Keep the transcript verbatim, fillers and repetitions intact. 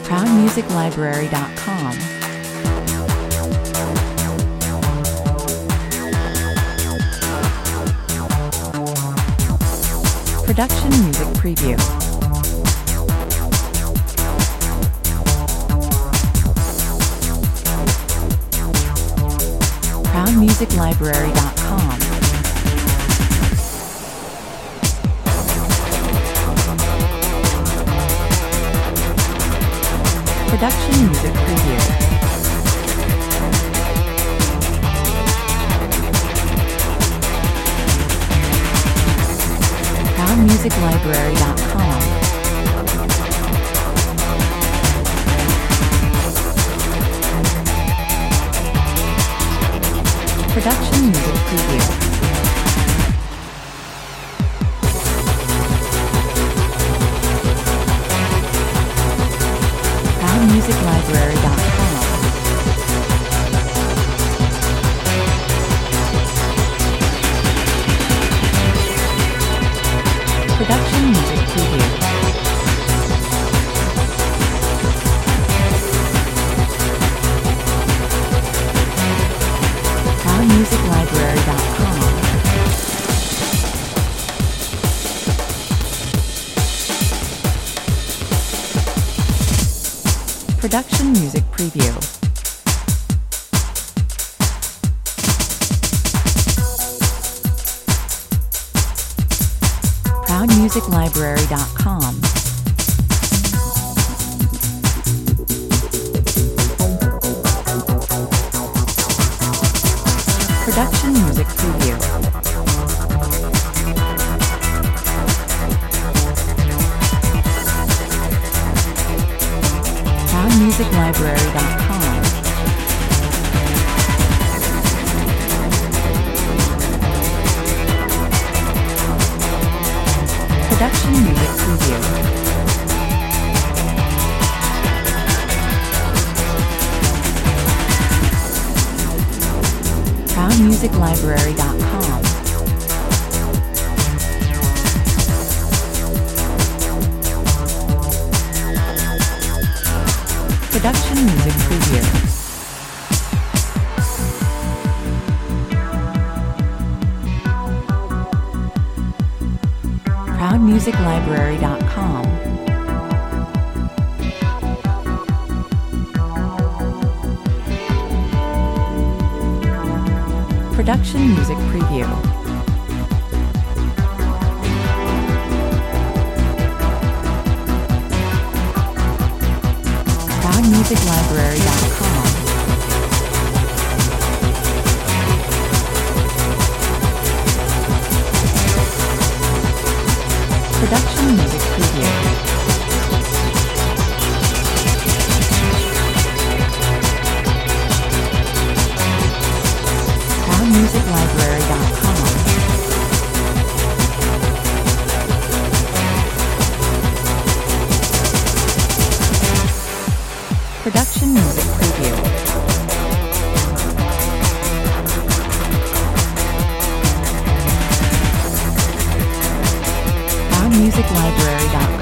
proud music library dot com. Production Music Preview. proud music library dot com. Production Music Preview. proud music library dot com. Production Music Preview. proud music library dot com. Production Music Preview. proud music library dot com. Production Music Preview. proud music library dot com. Production Music Preview. proud music library dot com. Production Music Preview. proud music library dot com. Production Music Preview. proud music library dot com. Production Music Preview. proud music library dot com. Production Music Preview. proud music library dot com. Production Music Preview. proud music library dot com.